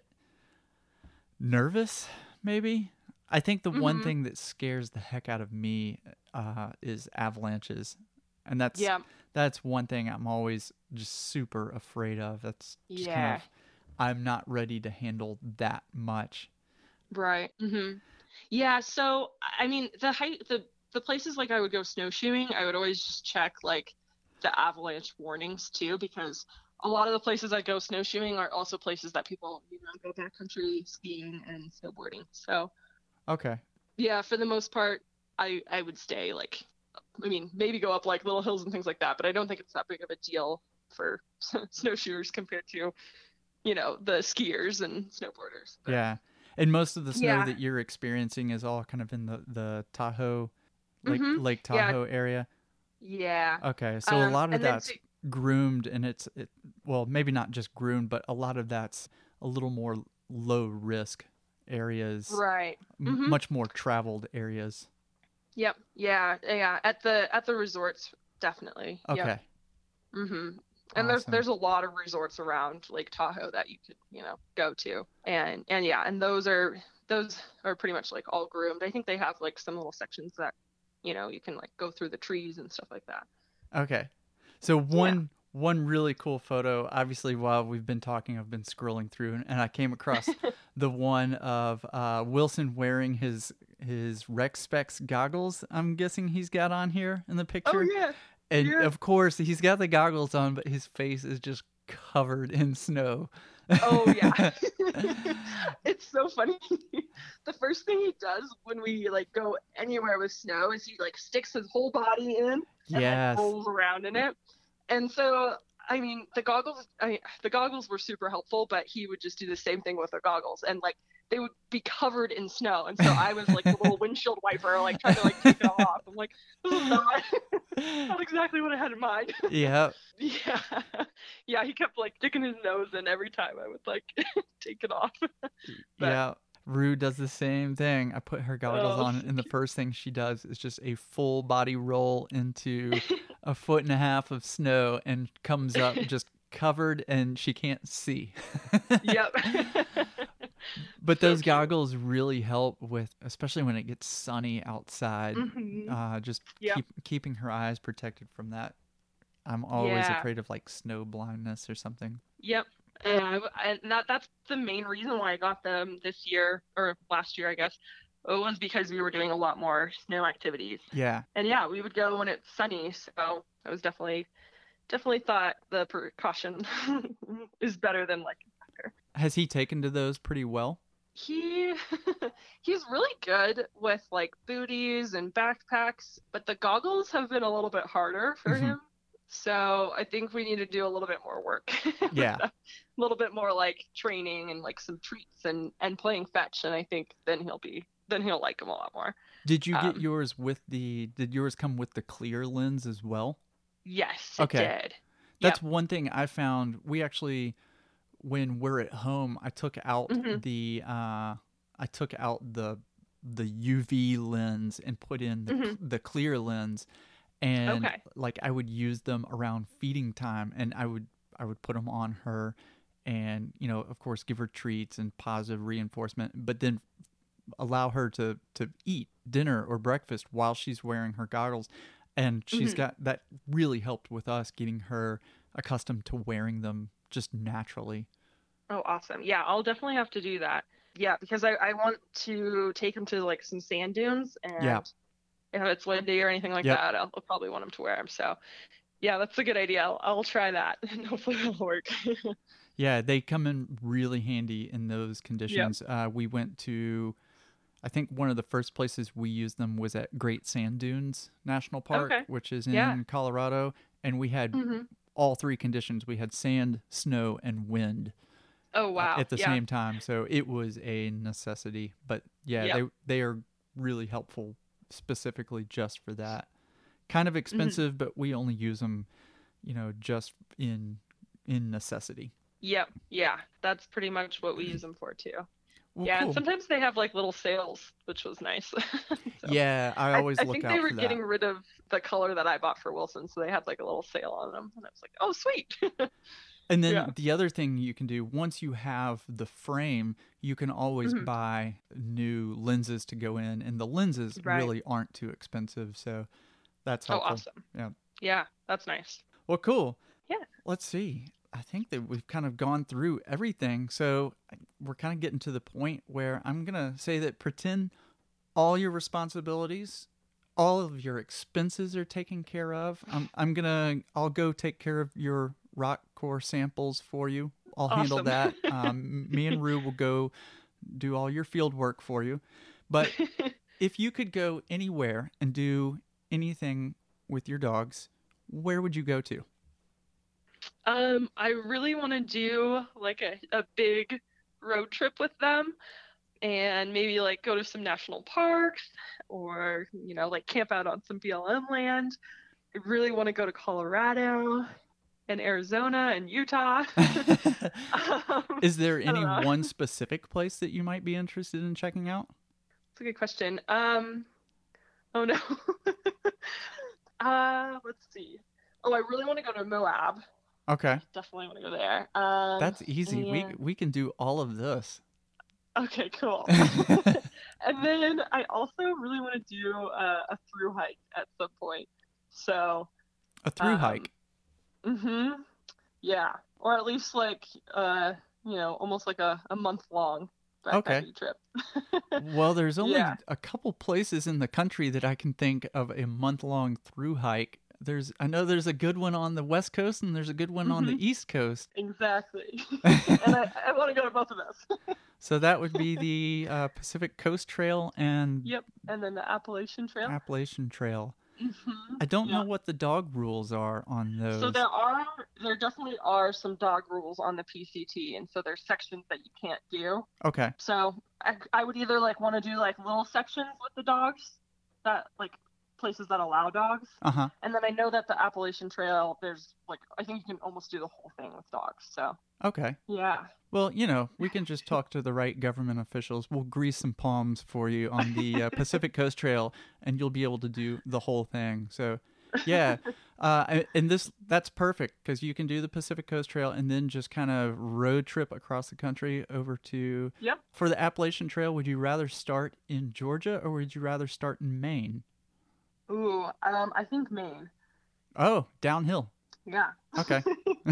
nervous, maybe. I think the one Mhm. thing that scares the heck out of me is avalanches, and that's one thing I'm always just super afraid of. That's just kind of I'm not ready to handle that much. Right. Yeah, so I mean the places like I would go snowshoeing, I would always just check like the avalanche warnings too, because a lot of the places I go snowshoeing are also places that people, go backcountry skiing and snowboarding. So Okay. yeah, for the most part, I would stay like, I mean, maybe go up like little hills and things like that, but I don't think it's that big of a deal for snowshoers compared to, the skiers and snowboarders. But, Yeah. And most of the snow Yeah. that you're experiencing is all kind of in the Tahoe, Mhm. Lake Yeah. Tahoe area. Yeah. Okay, so a lot of And then that's groomed, and well, maybe not just groomed, but a lot of that's a little more low risk areas, Right. Mhm. much more traveled areas. Yep. Yeah. Yeah. At the resorts, definitely. Okay, Yep. And Awesome. there's a lot of resorts around Lake Tahoe that you could, go to. And those are pretty much like all groomed. I think they have like some little sections that, you can like go through the trees and stuff like that. Okay. So one really cool photo, obviously while we've been talking, I've been scrolling through and I came across the one of Wilson wearing his Rec Specs goggles. I'm guessing he's got on here in the picture. Oh yeah. And Yeah. of course he's got the goggles on, but his face is just covered in snow. Oh yeah. It's so funny. The first thing he does when we like go anywhere with snow is he like sticks his whole body in and Yes. like rolls around in it. And so I mean the goggles were super helpful, but he would just do the same thing with the goggles and like they would be covered in snow. And so I was like the little windshield wiper, like trying to like take it all off. I'm like, this is not exactly what I had in mind. Yeah. Yeah. Yeah, he kept like sticking his nose in every time I would like take it off. But- Yeah. Rue does the same thing. I put her goggles Oh. on, and the first thing she does is just a full body roll into 1.5 feet of snow and comes up just covered, and she can't see. Yep. But So those cute. goggles really help with, especially when it gets sunny outside, Mhm. just Yep. keeping her eyes protected from that. I'm always Yeah. afraid of like snow blindness or something. Yep. And that's the main reason why I got them this year or last year, I guess. It was because we were doing a lot more snow activities. Yeah. And yeah, we would go when it's sunny. So I was definitely thought the precaution is better than like Has he taken to those pretty well? he's really good with like booties and backpacks, but the goggles have been a little bit harder for Mhm. him. So I think we need to do a little bit more work. with Yeah. that. A little bit more like training and like some treats and playing fetch, and I think then he'll like them a lot more. Did you get Um, yours did yours come with the clear lens as well? yes, it Okay. did. That's Yep. one thing I found. We actually, when we're at home, Hmm. I took out the UV lens and put in Hmm. the clear lens, and Okay. like I would use them around feeding time, and I would put them on her, and of course give her treats and positive reinforcement, but then allow her to eat dinner or breakfast while she's wearing her goggles, and she's Hmm. got that really helped with us getting her accustomed to wearing them just naturally. Oh, awesome. Yeah, I'll definitely have to do that. Yeah, because I want to take him to like some sand dunes, Yeah. and if it's windy or anything like Yep. that, I'll probably want him to wear them. So yeah, that's a good idea. I'll try that and hopefully it'll work. Yeah, they come in really handy in those Yep. conditions. We went to, I think one of the first places we used them was at Great Sand Dunes National Park, Okay. which is Yeah. in Colorado, and we had Hmm. all three conditions. We had sand, snow, and wind Oh, wow. at the Yeah. same time, so it was a necessity. But yeah, Yep. they are really helpful specifically just for that. Kind of Hmm. expensive, but we only use them, just in necessity. Yep. Yeah. That's pretty much what we use them for too. Well, Yeah, and cool. sometimes they have like little sales, which was nice. So Yeah, I I, always I look think they out were for that. getting rid of the color that I bought for Wilson, so they had like a little sale on them, and I was like, oh, sweet. And Yeah. then the other thing you can do once you have the frame, you can always Hmm. buy new lenses to go in, and the lenses Right. really aren't too expensive, so that's Oh, helpful. awesome. Yeah. Yeah, that's nice. Well, cool. Yeah. Let's see. I think that we've kind of gone through everything, so we're kind of getting to the point where I'm going to say that pretend all your responsibilities, all of your expenses are taken care of. I'll go take care of your rock core samples for you. I'll handle Awesome. that. Me and Rue will go do all your field work for you. But if you could go anywhere and do anything with your dogs, where would you go to? I really want to do like a big road trip with them and maybe like go to some national parks or, like camp out on some BLM land. I really want to go to Colorado and Arizona and Utah. Is there I don't any know. one specific place that you might be interested in checking out? It's a good question. Oh no. Let's see. Oh, I really want to go to Moab. Okay. Definitely want to go there. That's easy. And We can do all of this. okay, cool. And then I also really want to do a through hike at some point. So, A through um, hike. hmm yeah, or at least like almost like a month long Okay. backpacking trip. Well, there's only Yeah. a couple places in the country that I can think of a month-long through hike. I know there's a good one on the West Coast and there's a good one on Hmm. the East Coast. Exactly. And I want to go to both of those. So that would be the Pacific Coast Trail and Yep. And then the Appalachian Trail. Appalachian Trail. Hmm. I don't know Yeah. what the dog rules are on So those. there definitely are some dog rules on the PCT, and so there's sections that you can't do. Okay. So I would either like want to do like little sections with the dogs, that like places that allow dogs, Uh-huh. and then I know that the Appalachian Trail, there's like I think you can almost do the whole thing with dogs. So Okay. yeah. Well, we can just talk to the right government officials. We'll grease some palms for you on the Pacific Coast Trail, and you'll be able to do the whole thing. So, yeah, and that's perfect because you can do the Pacific Coast Trail and then just kind of road trip across the country over to. Yep. For the Appalachian Trail, would you rather start in Georgia or would you rather start in Maine? Ooh. I think Maine. Oh, downhill. Yeah. Okay.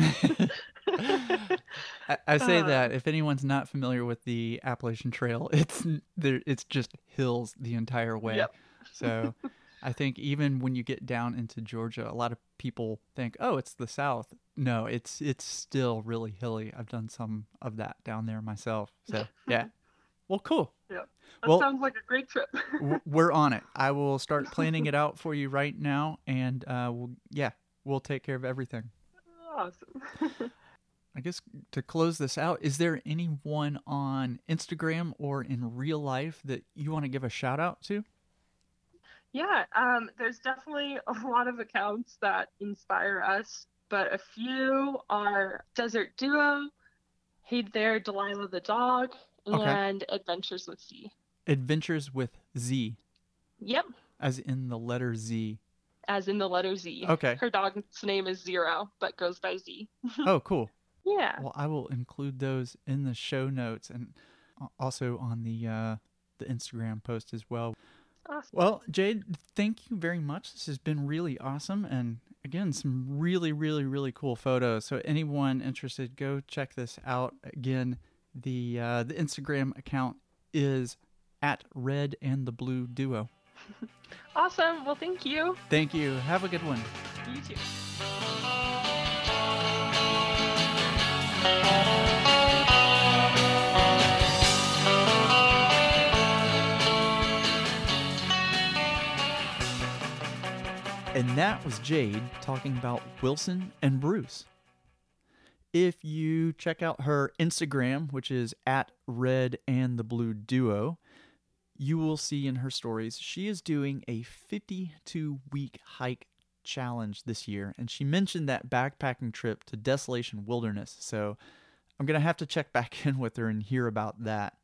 I say Uh, that if anyone's not familiar with the Appalachian Trail, it's just hills the entire way. yep. So I think even when you get down into Georgia, a lot of people think, "Oh, it's the South." No, it's still really hilly. I've done some of that down there myself. So yeah. Well, cool. Yep. That Well, sounds like a great trip. we're on it. I will start planning it out for you right now, and yeah, We'll take care of everything. Awesome. I guess to close this out, is there anyone on Instagram or in real life that you want to give a shout out to? Yeah, there's definitely a lot of accounts that inspire us, but a few are Desert Duo, Hey There, Delilah the Dog, and Adventures with Z. Adventures with Z. Yep. As in the letter Z. As in the letter Z. Okay. Her dog's name is Zero, but goes by Z. Oh, cool. Yeah. Well, I will include those in the show notes and also on the Instagram post as well. Awesome. Well, Jade, thank you very much. This has been really awesome. And again, some really, really, really cool photos. So anyone interested, go check this out. Again, the Instagram account is at Red and the Blue Duo. Awesome. Well, thank you. Thank you. Have a good one. You too. And that was Jade talking about Wilson and Bruce. If you check out her Instagram, which is at Red and the Blue Duo, you will see in her stories she is doing a 52-week hike challenge this year. And she mentioned that backpacking trip to Desolation Wilderness. So I'm going to have to check back in with her and hear about that.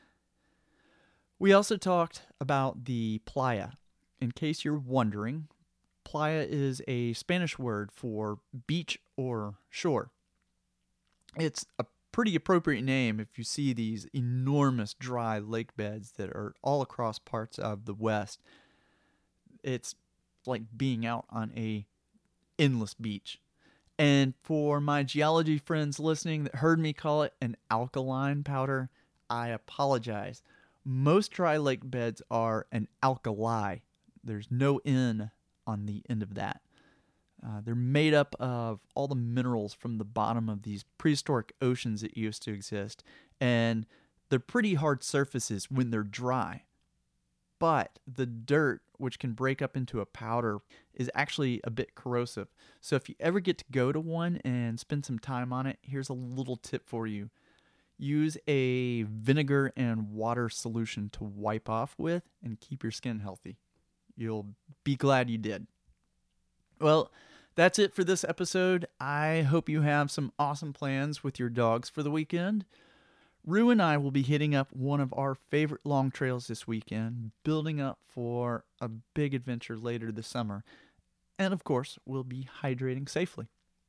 We also talked about the playa. In case you're wondering, playa is a Spanish word for beach or shore. It's a pretty appropriate name if you see these enormous dry lake beds that are all across parts of the West. It's like being out on a endless beach. And for my geology friends listening that heard me call it an alkaline powder, I apologize. Most dry lake beds are an alkali. There's no N on the end of that. They're made up of all the minerals from the bottom of these prehistoric oceans that used to exist. And they're pretty hard surfaces when they're dry. But the dirt, which can break up into a powder, is actually a bit corrosive. So if you ever get to go to one and spend some time on it, here's a little tip for you. Use a vinegar and water solution to wipe off with and keep your skin healthy. You'll be glad you did. Well, that's it for this episode. I hope you have some awesome plans with your dogs for the weekend. Rue and I will be hitting up one of our favorite long trails this weekend, building up for a big adventure later this summer. And of course, we'll be hydrating safely.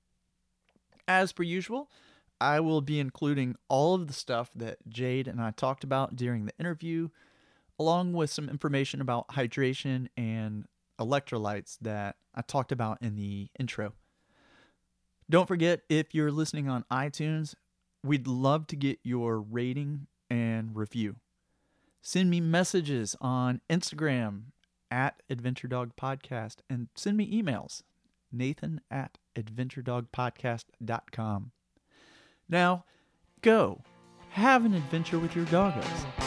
As per usual, I will be including all of the stuff that Jade and I talked about during the interview, along with some information about hydration and electrolytes that I talked about in the intro. Don't forget, if you're listening on iTunes, we'd love to get your rating and review. Send me messages on Instagram at Adventure Dog Podcast and send me emails, nathan@adventuredogpodcast.com. Now, go have an adventure with your doggos.